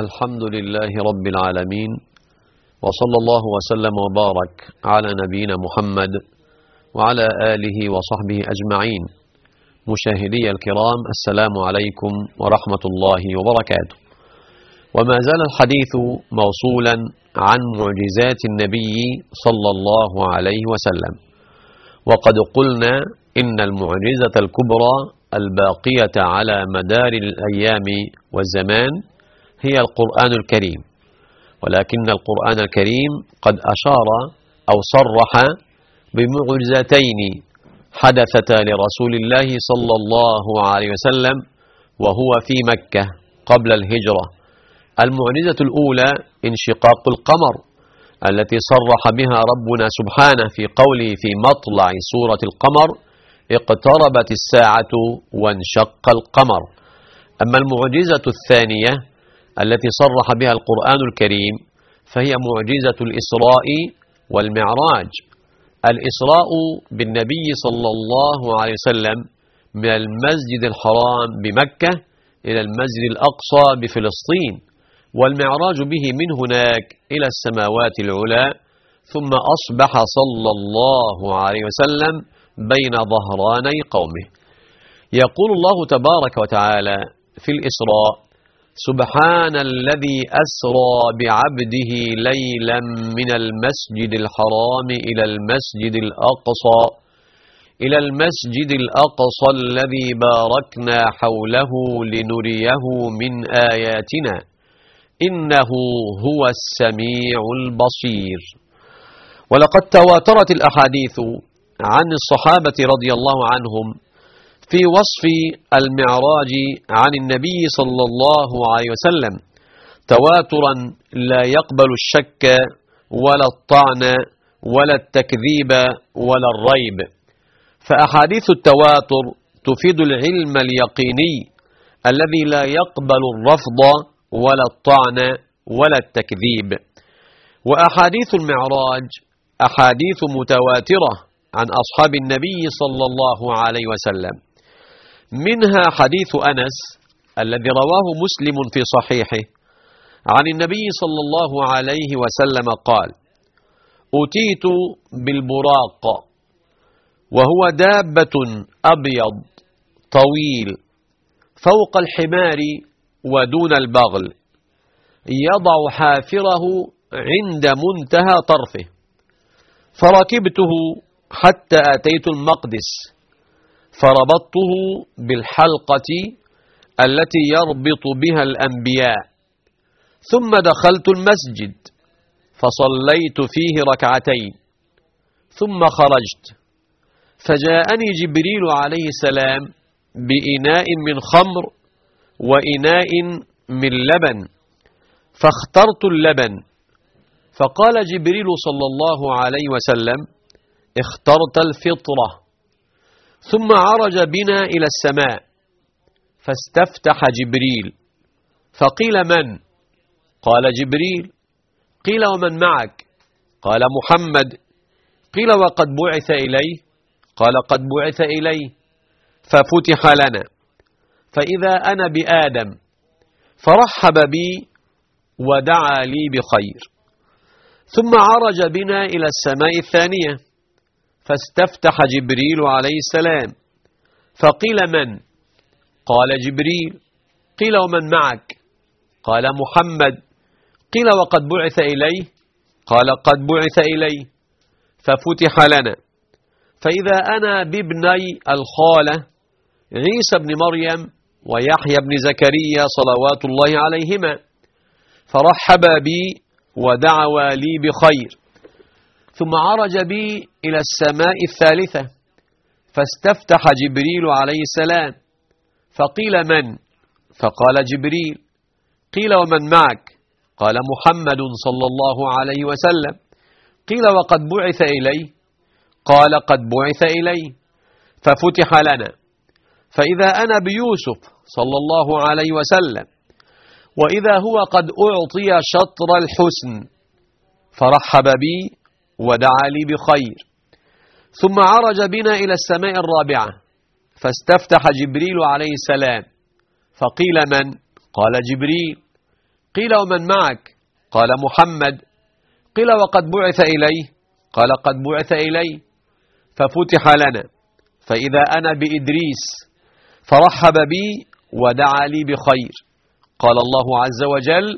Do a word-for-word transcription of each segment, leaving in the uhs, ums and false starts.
الحمد لله رب العالمين، وصلى الله وسلم وبارك على نبينا محمد وعلى آله وصحبه أجمعين. مشاهدي الكرام، السلام عليكم ورحمة الله وبركاته. وما زال الحديث موصولا عن معجزات النبي صلى الله عليه وسلم، وقد قلنا إن المعجزة الكبرى الباقية على مدار الأيام والزمان هي القرآن الكريم، ولكن القرآن الكريم قد أشار أو صرح بمعجزتين حدثتا لرسول الله صلى الله عليه وسلم وهو في مكة قبل الهجرة. المعجزة الأولى انشقاق القمر التي صرح بها ربنا سبحانه في قوله في مطلع سورة القمر: اقتربت الساعة وانشق القمر. أما المعجزة الثانية التي صرح بها القرآن الكريم فهي معجزة الإسراء والمعراج. الإسراء بالنبي صلى الله عليه وسلم من المسجد الحرام بمكة إلى المسجد الأقصى بفلسطين، والمعراج به من هناك إلى السماوات العلى، ثم أصبح صلى الله عليه وسلم بين ظهراني قومه. يقول الله تبارك وتعالى في الإسراء: سبحان الذي أسرى بعبده ليلا من المسجد الحرام إلى المسجد الأقصى إلى المسجد الأقصى الذي باركنا حوله لنريه من آياتنا إنه هو السميع البصير. ولقد تواترت الأحاديث عن الصحابة رضي الله عنهم في وصف المعراج عن النبي صلى الله عليه وسلم تواترا لا يقبل الشك ولا الطعن ولا التكذيب ولا الريب. فأحاديث التواتر تفيد العلم اليقيني الذي لا يقبل الرفض ولا الطعن ولا التكذيب. وأحاديث المعراج أحاديث متواترة عن أصحاب النبي صلى الله عليه وسلم، منها حديث أنس الذي رواه مسلم في صحيحه عن النبي صلى الله عليه وسلم قال: أتيت بالبراق، وهو دابة أبيض طويل فوق الحمار ودون البغل، يضع حافره عند منتهى طرفه، فركبته حتى أتيت المقدس، فربطته بالحلقة التي يربط بها الأنبياء، ثم دخلت المسجد فصليت فيه ركعتين، ثم خرجت، فجاءني جبريل عليه السلام بإناء من خمر وإناء من لبن، فاخترت اللبن، فقال جبريل صلى الله عليه وسلم: اخترت الفطرة. ثم عرج بنا إلى السماء فاستفتح جبريل، فقيل: من؟ قال: جبريل. قيل: ومن معك؟ قال: محمد. قيل: وقد بعث إليه؟ قال: قد بعث إليه. ففتح لنا، فإذا أنا بآدم، فرحب بي ودعا لي بخير. ثم عرج بنا إلى السماء الثانية فاستفتح جبريل عليه السلام، فقيل: من؟ قال: جبريل. قيل: ومن معك؟ قال: محمد. قيل: وقد بعث إليه؟ قال: قد بعث إليه. ففتح لنا، فإذا أنا بابني الخالة عيسى بن مريم ويحيى بن زكريا صلوات الله عليهما، فرحب بي ودعوا لي بخير. ثم عرج بي إلى السماء الثالثة فاستفتح جبريل عليه السلام، فقيل: من؟ فقال: جبريل. قيل: ومن معك؟ قال: محمد صلى الله عليه وسلم. قيل: وقد بعث إليه؟ قال: قد بعث إليه. ففتح لنا، فإذا أنا بيوسف صلى الله عليه وسلم، وإذا هو قد أعطي شطر الحسن، فرحب بي ودعا لي بخير. ثم عرج بنا إلى السماء الرابعة فاستفتح جبريل عليه السلام، فقيل: من؟ قال: جبريل. قيل ومن معك؟ قال محمد. قيل وقد بعث إليه؟ قال قد بعث إليه. ففتح لنا فإذا أنا بإدريس فرحب بي ودعا لي بخير. قال الله عز وجل: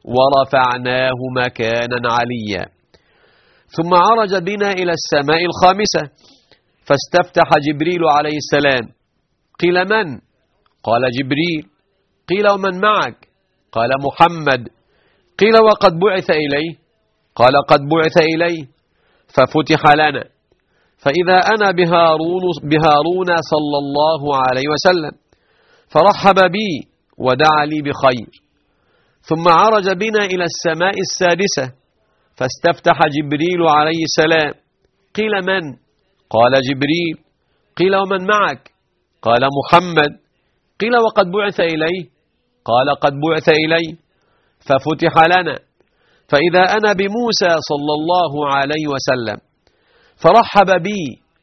ورفعناه مكانا عليا. ثم عرج بنا إلى السماء الخامسة فاستفتح جبريل عليه السلام. قيل من؟ قال جبريل. قيل ومن معك؟ قال محمد. قيل وقد بعث إليه؟ قال قد بعث إليه. ففتح لنا فإذا أنا بهارون, بهارون صلى الله عليه وسلم فرحب بي ودعا لي بخير. ثم عرج بنا إلى السماء السادسة فاستفتح جبريل عليه السلام. قيل من؟ قال جبريل. قيل ومن معك؟ قال محمد. قيل وقد بعث إليه؟ قال قد بعث إليه. ففتح لنا فإذا أنا بموسى صلى الله عليه وسلم فرحب بي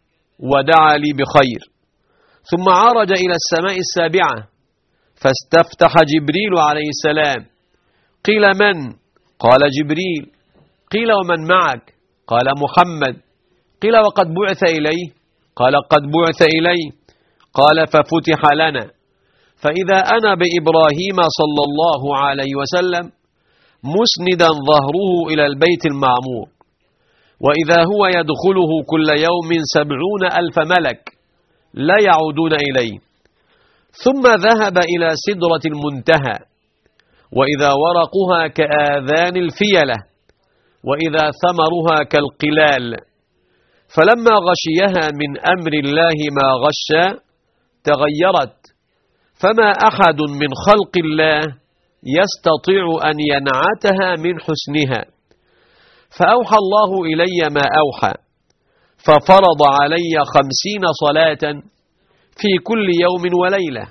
ودعا لي بخير. ثم عرج إلى السماء السابعة فاستفتح جبريل عليه السلام. قيل من؟ قال جبريل. قيل ومن معك؟ قال محمد. قيل وقد بعث إليه؟ قال قد بعث إليه. قال ففتح لنا فإذا أنا بإبراهيم صلى الله عليه وسلم مسندا ظهره إلى البيت المعمور، وإذا هو يدخله كل يوم سبعون ألف ملك لا يعودون إليه. ثم ذهب إلى سدرة المنتهى، وإذا ورقها كآذان الفيلة، وإذا ثمرها كالقلال. فلما غشيها من أمر الله ما غشى تغيرت، فما أحد من خلق الله يستطيع أن ينعتها من حسنها. فأوحى الله إلي ما أوحى، ففرض علي خمسين صلاة في كل يوم وليلة.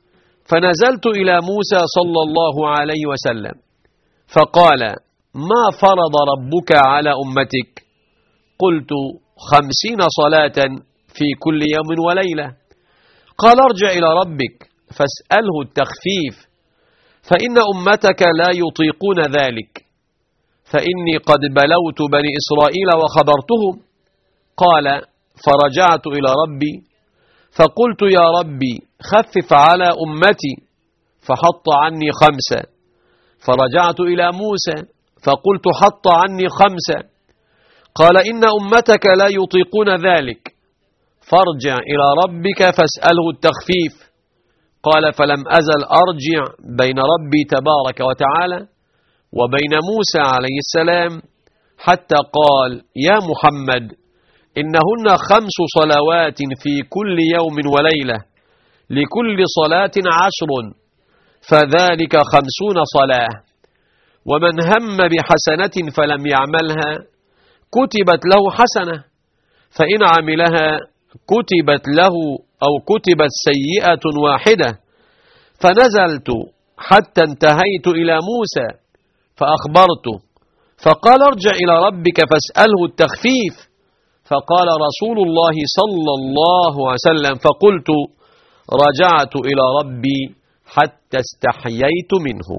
فنزلت إلى موسى صلى الله عليه وسلم فقال: ما فرض ربك على أمتك؟ قلت: خمسين صلاة في كل يوم وليلة. قال: ارجع إلى ربك فاسأله التخفيف، فإن أمتك لا يطيقون ذلك، فإني قد بلوت بني إسرائيل وخبرتهم. قال: فرجعت إلى ربي فقلت: يا ربي خفف على أمتي، فحط عني خمسة. فرجعت إلى موسى فقلت: حط عني خمسة. قال: إن أمتك لا يطيقون ذلك، فارجع إلى ربك فاسأله التخفيف. قال: فلم أزل أرجع بين ربي تبارك وتعالى وبين موسى عليه السلام، حتى قال: يا محمد، إنهن خمس صلوات في كل يوم وليلة، لكل صلاة عشر، فذلك خمسون صلاة. ومن هم بحسنة فلم يعملها كتبت له حسنة، فإن عملها كتبت له أو كتبت سيئة واحدة. فنزلت حتى انتهيت إلى موسى فأخبرته، فقال: ارجع إلى ربك فاسأله التخفيف. فقال رسول الله صلى الله عليه وسلم: فقلت: رجعت إلى ربي حتى استحييت منه.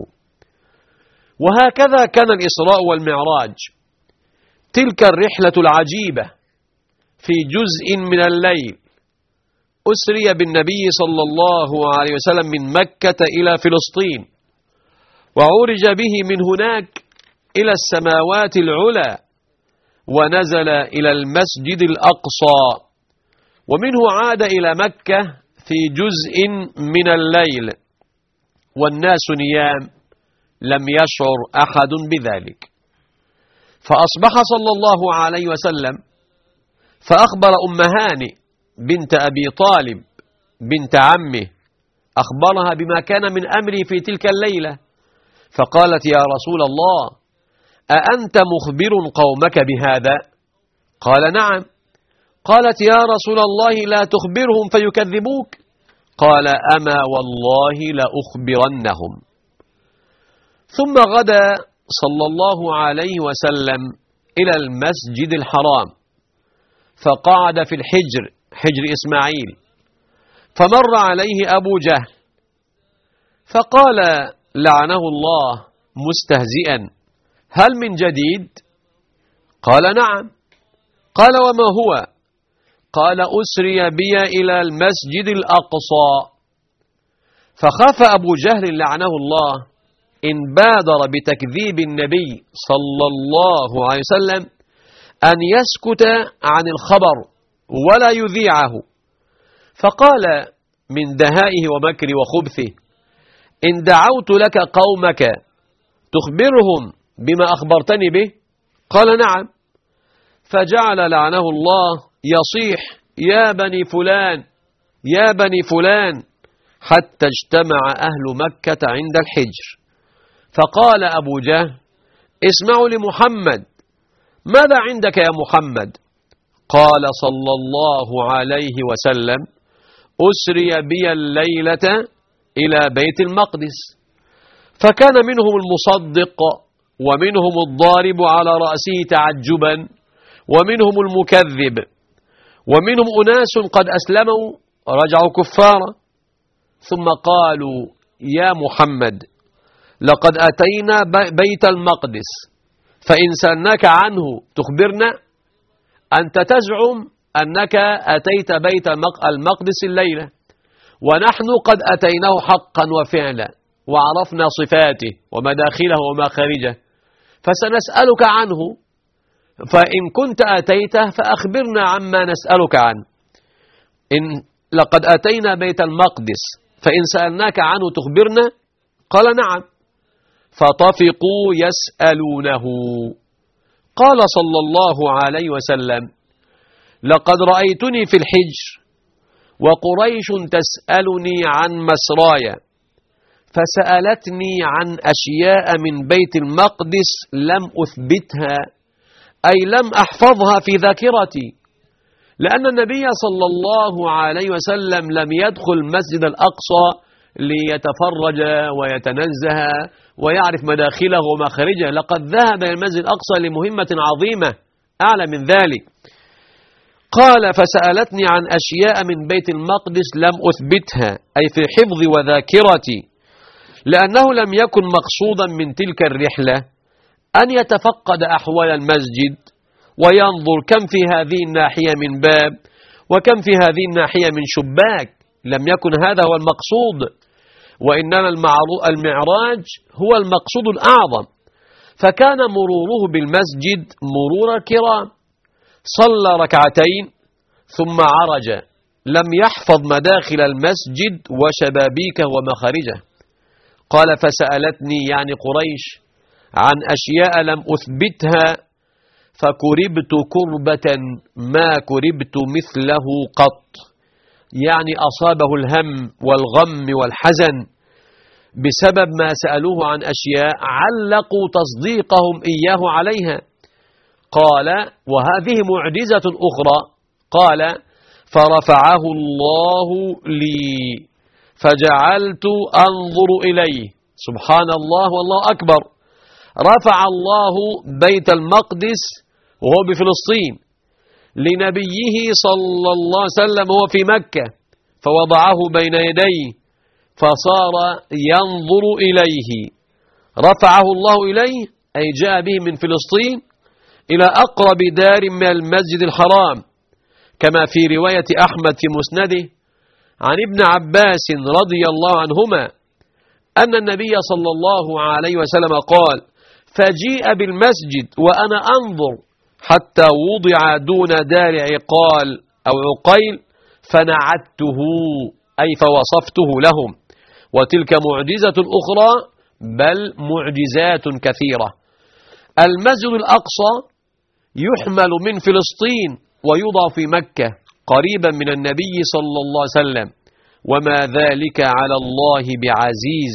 وهكذا كان الإسراء والمعراج، تلك الرحلة العجيبة في جزء من الليل أسري بالنبي صلى الله عليه وسلم من مكة إلى فلسطين، وعرج به من هناك إلى السماوات العلى، ونزل إلى المسجد الأقصى، ومنه عاد إلى مكة في جزء من الليل والناس نيام، لم يشعر أحد بذلك. فأصبح صلى الله عليه وسلم فأخبر أم هانئ بنت أبي طالب بنت عمه، أخبرها بما كان من أمري في تلك الليلة، فقالت: يا رسول الله، أأنت مخبر قومك بهذا؟ قال: نعم. قالت: يا رسول الله، لا تخبرهم فيكذبوك. قال: أما والله لأخبرنهم. ثم غدا صلى الله عليه وسلم إلى المسجد الحرام، فقعد في الحجر، حجر إسماعيل، فمر عليه أبو جهل فقال: لعنه الله، مستهزئا: هل من جديد؟ قال: نعم. قال: وما هو؟ قال: أسري بي إلى المسجد الأقصى. فخاف أبو جهل لعنه الله إن بادر بتكذيب النبي صلى الله عليه وسلم أن يسكت عن الخبر ولا يذيعه، فقال من دهائه ومكره وخبثه: إن دعوت لك قومك تخبرهم بما أخبرتني به؟ قال: نعم. فجعل لعنه الله يصيح: يا بني فلان يا بني فلان، حتى اجتمع أهل مكة عند الحجر. فقال أبو جهل: اسمعوا لمحمد، ماذا عندك يا محمد؟ قال صلى الله عليه وسلم: أسري بي الليلة إلى بيت المقدس. فكان منهم المصدق ومنهم الضارب على رأسه تعجبا ومنهم المكذب، ومنهم أناس قد أسلموا رجعوا كفارا، ثم قالوا: يا محمد، لقد أتينا بيت المقدس، فإن سألناك عنه تخبرنا؟ أنت تزعم أنك أتيت بيت المقدس الليلة، ونحن قد أتيناه حقا وفعلا وعرفنا صفاته ومداخله ومخارجه، فسنسألك عنه، فإن كنت أتيته فأخبرنا عما نسألك عنه. إن لقد أتينا بيت المقدس، فإن سألناك عنه تخبرنا؟ قال: نعم. فطفقوا يسألونه. قال صلى الله عليه وسلم: لقد رأيتني في الحجر وقريش تسألني عن مسرايا، فسألتني عن أشياء من بيت المقدس لم أثبتها، أي لم أحفظها في ذاكرتي، لأن النبي صلى الله عليه وسلم لم يدخل المسجد الأقصى ليتفرج ويتنزه ويعرف مداخله ومخارجه، لقد ذهب إلى المسجد الأقصى لمهمة عظيمة أعلى من ذلك. قال: فسألتني عن أشياء من بيت المقدس لم أثبتها، أي في حفظ وذاكرتي، لأنه لم يكن مقصودا من تلك الرحلة أن يتفقد أحوال المسجد وينظر كم في هذه الناحية من باب وكم في هذه الناحية من شباك، لم يكن هذا هو المقصود، وإنما المعراج هو المقصود الأعظم. فكان مروره بالمسجد مرور الكرام، صلى ركعتين ثم عرج، لم يحفظ مداخل المسجد وشبابيكه ومخارجه. قال: فسألتني يعني قريش عن أشياء لم أثبتها، فكربت كربة ما كربت مثله قط، يعني أصابه الهم والغم والحزن بسبب ما سألوه عن أشياء علقوا تصديقهم إياه عليها. قال: وهذه معجزة أخرى. قال: فرفعه الله لي فجعلت أنظر إليه. سبحان الله والله أكبر. رفع الله بيت المقدس وهو بفلسطين لنبيه صلى الله عليه وسلم وهو في مكة، فوضعه بين يديه فصار ينظر إليه. رفعه الله إليه أي جاء به من فلسطين إلى أقرب دار من المسجد الحرام، كما في رواية أحمد في مسنده عن ابن عباس رضي الله عنهما أن النبي صلى الله عليه وسلم قال: فجيء بالمسجد وأنا أنظر حتى وضع دون دار عقال أو عقيل فنعته، أي فوصفته لهم. وتلك معجزة أخرى، بل معجزات كثيرة. المسجد الأقصى يحمل من فلسطين ويوضع في مكة قريبا من النبي صلى الله عليه وسلم، وما ذلك على الله بعزيز.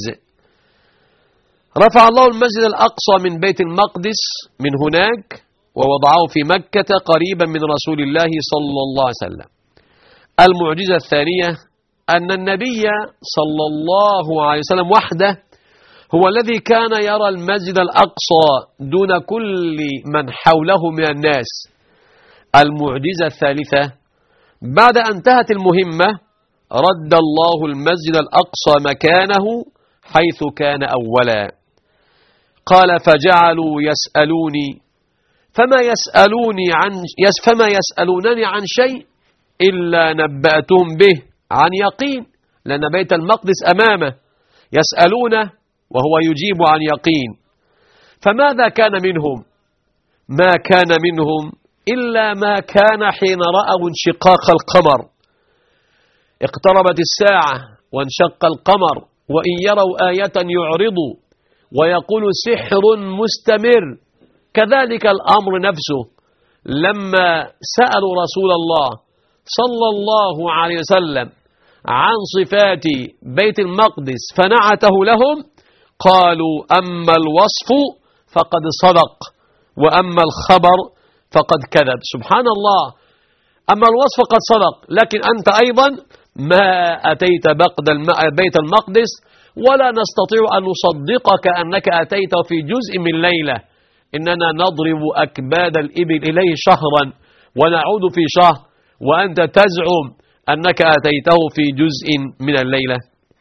رفع الله المسجد الأقصى من بيت المقدس من هناك ووضعه في مكة قريبا من رسول الله صلى الله عليه وسلم. المعجزة الثانية أن النبي صلى الله عليه وسلم وحده هو الذي كان يرى المسجد الأقصى دون كل من حوله من الناس. المعجزة الثالثة: بعد أن انتهت المهمة رد الله المسجد الأقصى مكانه حيث كان أولا. قال فجعلوا يسألوني فما يسألوني عن فما يسألونني عن شيء إلا نبأتهم به عن يقين، لأن بيت المقدس أمامه، يسألونه وهو يجيب عن يقين. فماذا كان منهم؟ ما كان منهم إلا ما كان حين رأوا انشقاق القمر. اقتربت الساعة وانشق القمر، وإن يروا آية يعرضوا ويقول سحر مستمر. كذلك الأمر نفسه لما سألوا رسول الله صلى الله عليه وسلم عن صفات بيت المقدس فنعته لهم، قالوا أما الوصف فقد صدق وأما الخبر فقد كذب. سبحان الله، أما الوصف قد صدق، لكن أنت أيضا ما أتيت بيت المقدس ولا نستطيع أن نصدقك أنك أتيت في جزء من ليلة. إننا نضرب أكباد الإبل إليه شهرا ونعود في شهر، وأنت تزعم أنك أتيته في جزء من الليلة.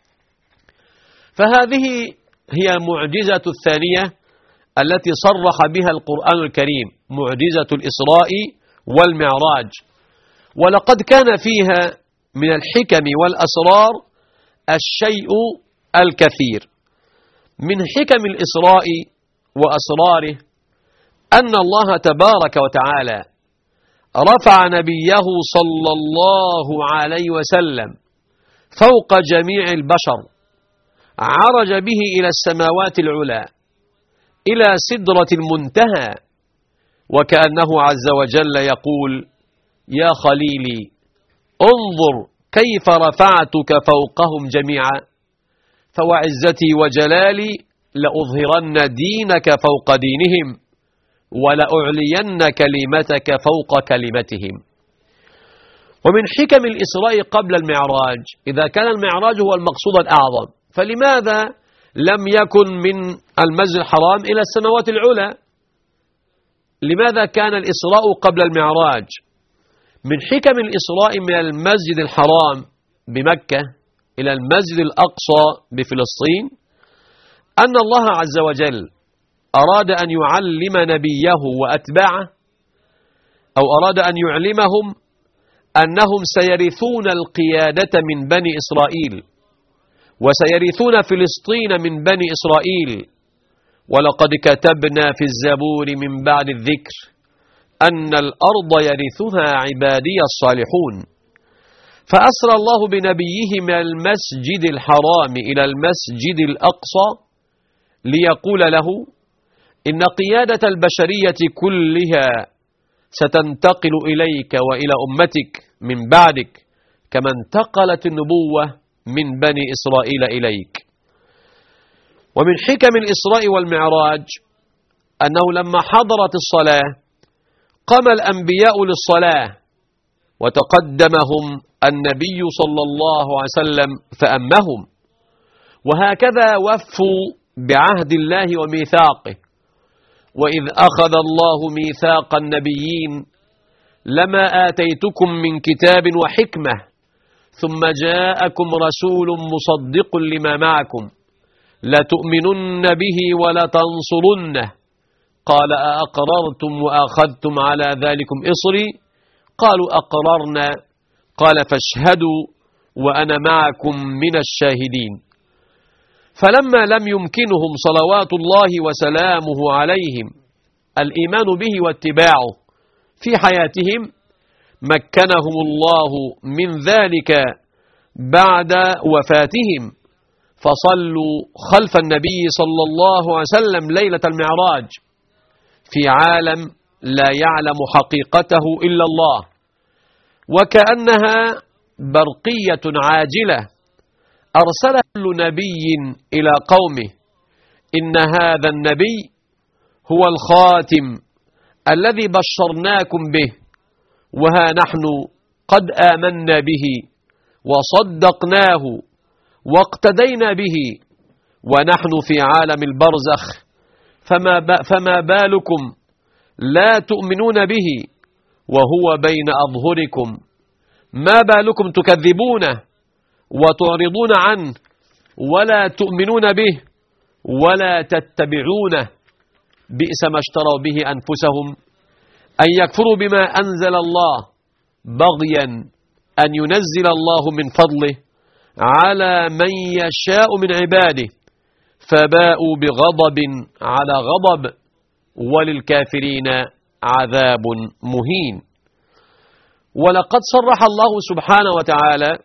فهذه هي المعجزة الثانية التي صرح بها القرآن الكريم، معجزة الإسراء والمعراج. ولقد كان فيها من الحكم والأسرار الشيء الكثير. من حكم الإسراء وأسراره أن الله تبارك وتعالى رفع نبيه صلى الله عليه وسلم فوق جميع البشر، عرج به إلى السماوات العلى إلى سدرة المنتهى، وكأنه عز وجل يقول يا خليلي انظر كيف رفعتك فوقهم جميعا، فوعزتي وجلالي لأظهرن دينك فوق دينهم ولأعلين كلمتك فوق كلمتهم. ومن حكم الإسراء قبل المعراج، إذا كان المعراج هو المقصود الأعظم، فلماذا لم يكن من المسجد الحرام إلى السماوات العلى؟ لماذا كان الإسراء قبل المعراج؟ من حكم الإسراء من المسجد الحرام بمكة إلى المسجد الأقصى بفلسطين أن الله عز وجل أراد أن يعلم نبيه وأتباعه، أو أراد أن يعلمهم أنهم سيرثون القيادة من بني إسرائيل، وسيرثون فلسطين من بني إسرائيل. ولقد كتبنا في الزبور من بعد الذكر أن الأرض يرثها عبادي الصالحون. فأسرى الله بنبيه من المسجد الحرام إلى المسجد الأقصى ليقول له إن قيادة البشرية كلها ستنتقل إليك وإلى أمتك من بعدك، كما انتقلت النبوة من بني إسرائيل إليك. ومن حكم الإسراء والمعراج أنه لما حضرت الصلاة قام الأنبياء للصلاة وتقدمهم النبي صلى الله عليه وسلم فأمهم، وهكذا وفوا بعهد الله وميثاقه. وإذ أخذ الله ميثاق النبيين لما آتيتكم من كتاب وحكمة ثم جاءكم رسول مصدق لما معكم لتؤمنن به ولتنصرنه قال أأقررتم وأخذتم على ذلكم إصري قالوا أقررنا قال فاشهدوا وأنا معكم من الشاهدين. فلما لم يمكنهم صلوات الله وسلامه عليهم الإيمان به واتباعه في حياتهم مكنهم الله من ذلك بعد وفاتهم، فصلوا خلف النبي صلى الله عليه وسلم ليلة المعراج في عالم لا يعلم حقيقته إلا الله، وكأنها برقية عاجلة أرسل كل نبي إلى قومه إن هذا النبي هو الخاتم الذي بشرناكم به، وها نحن قد آمنا به وصدقناه واقتدينا به ونحن في عالم البرزخ، فما, فما بالكم لا تؤمنون به وهو بين أظهركم، ما بالكم تكذبونه وتعرضون عنه ولا تؤمنون به ولا تتبعونه بئس ما اشتروا به أنفسهم أن يكفروا بما أنزل الله بغيا أن ينزل الله من فضله على من يشاء من عباده فباءوا بغضب على غضب وللكافرين عذاب مهين. ولقد صرح الله سبحانه وتعالى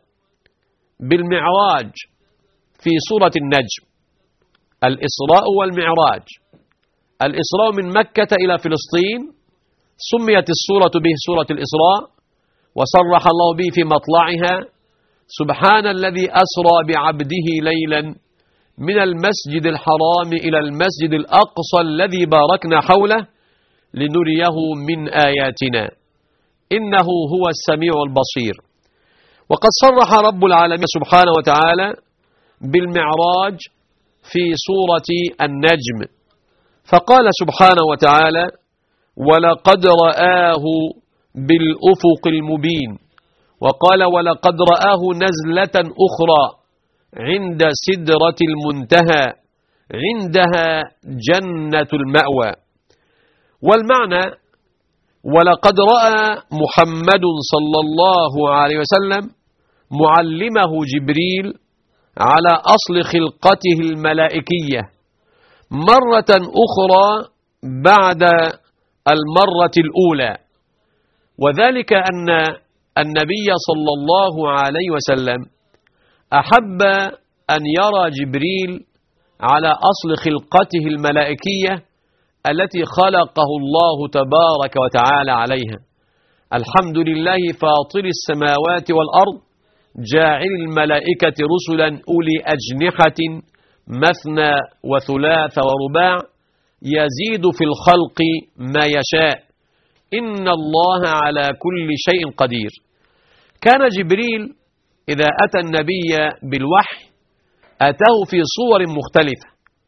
بالمعراج في سورة النجم، الإسراء والمعراج. الإسراء من مكة إلى فلسطين سميت السورة به سورة الإسراء، وصرح الله به في مطلعها: سبحان الذي أسرى بعبده ليلا من المسجد الحرام إلى المسجد الأقصى الذي باركنا حوله لنريه من آياتنا إنه هو السميع البصير. وقد صرح رب العالمين سبحانه وتعالى بالمعراج في سورة النجم، فقال سبحانه وتعالى: ولقد رآه بالأفق المبين. وقال: ولقد رآه نزلة أخرى عند سدرة المنتهى عندها جنة المأوى. والمعنى: ولقد رأى محمد صلى الله عليه وسلم معلمه جبريل على أصل خلقته الملائكية مرة أخرى بعد المرة الأولى، وذلك أن النبي صلى الله عليه وسلم أحب أن يرى جبريل على أصل خلقته الملائكية التي خلقه الله تبارك وتعالى عليها. الحمد لله فاطر السماوات والأرض جاعل الملائكة رسلا أولي أجنحة مثنى وثلاث ورباع يزيد في الخلق ما يشاء إن الله على كل شيء قدير. كان جبريل إذا أتى النبي بالوحي أتاه في صور مختلفة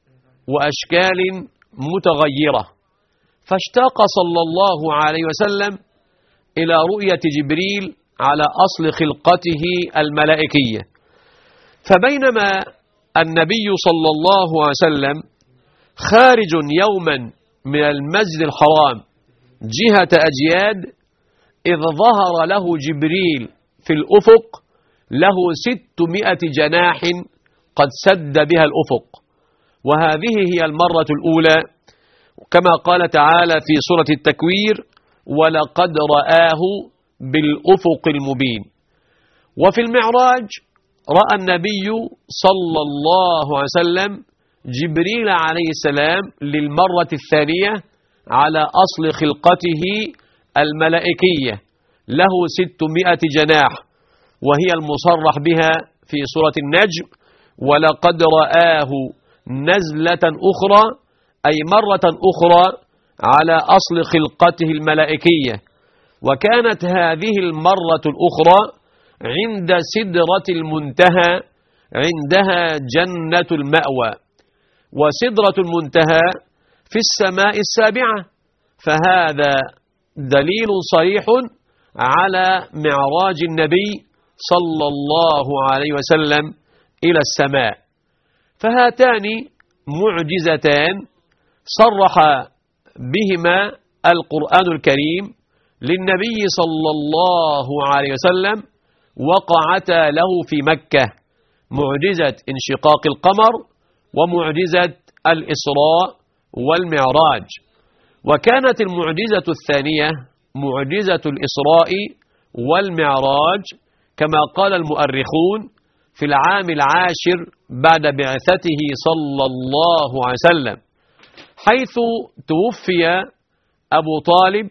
وأشكال متغيرة، فاشتاق صلى الله عليه وسلم إلى رؤية جبريل على أصل خلقته الملائكية. فبينما النبي صلى الله عليه وسلم خارج يوما من المسجد الحرام جهة أجياد إذ ظهر له جبريل في الأفق له ستمائة جناح قد سد بها الأفق، وهذه هي المرة الأولى كما قال تعالى في سورة التكوير: ولقد رآه بالأفق المبين. وفي المعراج رأى النبي صلى الله عليه وسلم جبريل عليه السلام للمرة الثانية على أصل خلقته الملائكية له ستمائة جناح، وهي المصرح بها في سورة النجم: ولقد رآه نزلة أخرى، أي مرة أخرى على أصل خلقته الملائكية. وكانت هذه المرة الأخرى عند سدرة المنتهى عندها جنة المأوى، وسدرة المنتهى في السماء السابعة، فهذا دليل صريح على معراج النبي صلى الله عليه وسلم إلى السماء. فهاتان معجزتان صرح بهما القرآن الكريم للنبي صلى الله عليه وسلم وقعتا له في مكة: معجزة انشقاق القمر ومعجزة الإسراء والمعراج. وكانت المعجزة الثانية معجزة الإسراء والمعراج كما قال المؤرخون في العام العاشر بعد بعثته صلى الله عليه وسلم، حيث توفي أبو طالب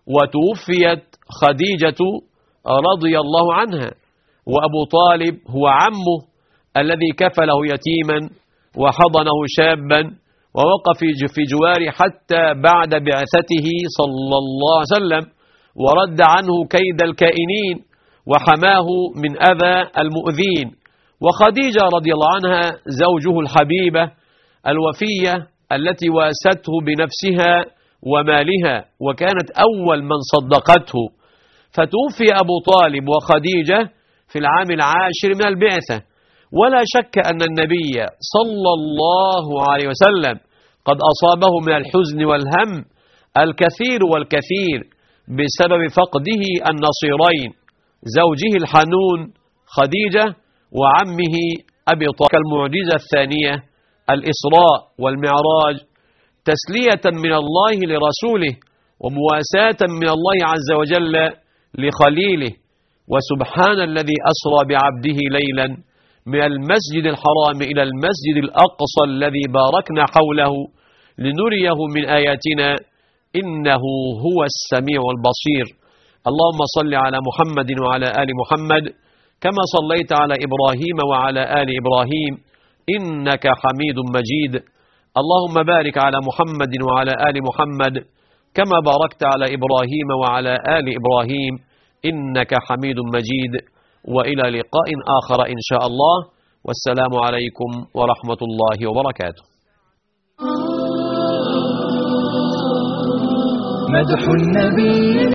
وتوفيت خديجة رضي الله عنها، وأبو طالب هو عمه الذي كفله يتيما وحضنه شابا ووقف في جواره حتى بعد بعثته صلى الله عليه وسلم، ورد عنه كيد الكائنين وحماه من أذى المؤذين. وخديجة رضي الله عنها زوجه الحبيبة الوفية التي واسته بنفسها ومالها، وكانت أول من صدقته. فتوفي أبو طالب وخديجة في العام العاشر من البعثة. ولا شك أن النبي صلى الله عليه وسلم قد أصابه من الحزن والهم الكثير والكثير بسبب فقده النصيرين زوجه الحنون خديجة وعمه أبي طالب. المعجزة الثانية الإسراء والمعراج تسلية من الله لرسوله ومواساة من الله عز وجل لخليله. وسبحان الذي أسرى بعبده ليلا من المسجد الحرام إلى المسجد الأقصى الذي باركنا حوله لنريه من آياتنا إنه هو السميع البصير. اللهم صل على محمد وعلى آل محمد كما صليت على إبراهيم وعلى آل إبراهيم إنك حميد مجيد. اللهم بارك على محمد وعلى آل محمد كما باركت على إبراهيم وعلى آل إبراهيم إنك حميد مجيد. وإلى لقاء آخر إن شاء الله، والسلام عليكم ورحمة الله وبركاته. مدح النبي